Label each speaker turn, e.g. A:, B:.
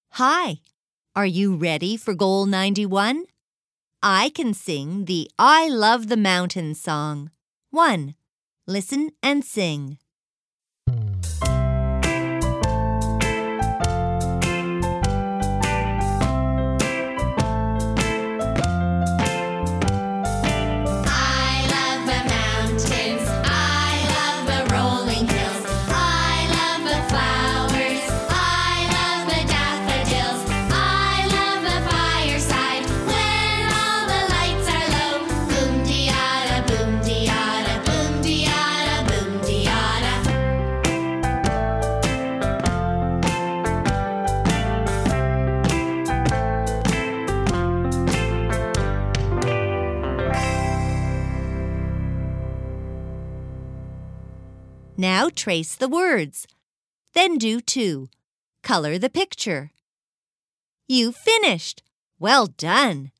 A: Hi, are you ready for Goal 91? I can sing the I Love the Mountains song. 1. Listen and sing. Now trace the words. Then do 2. Color the picture. You finished! Well done!